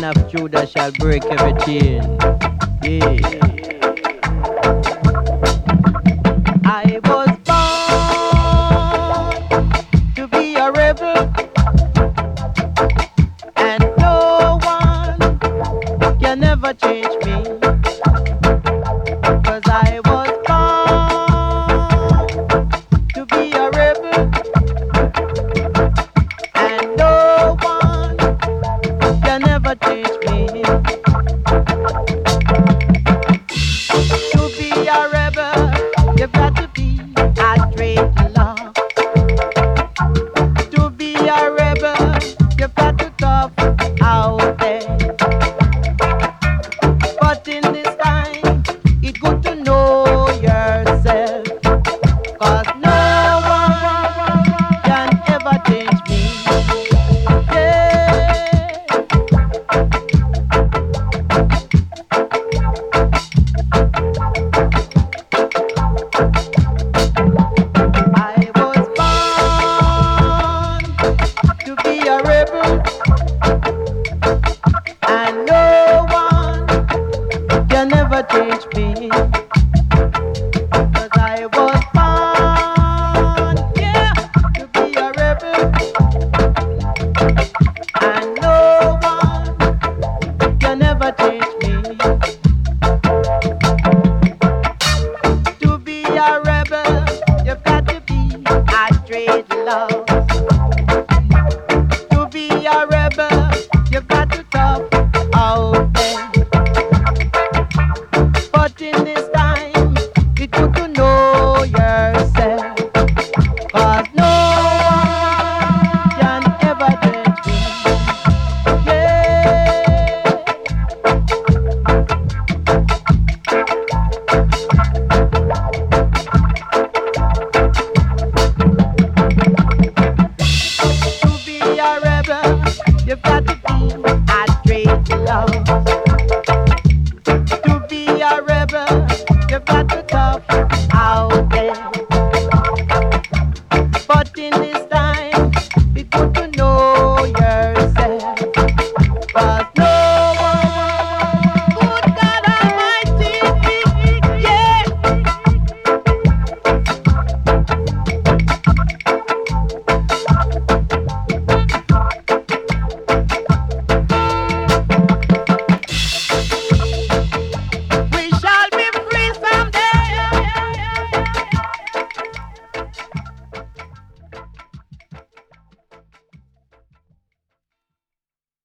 of Judah shall break every chain. Yeah. I was born to be a rebel, and no one can ever change me. 'Cause I was born to be a rebel, and no one can ever change me. To be a rebel, you've got to be a dreadlock. To be a rebel, you've got to tough out there. But in this time, it's good to know yourself. 'Cause no one can ever change me. Yeah. I was born to be a rebel, and no one can never change me. 'Cause I was born, yeah, to be a rebel, and no one can never change me. To be a rebel, you've got to be a dreadlock.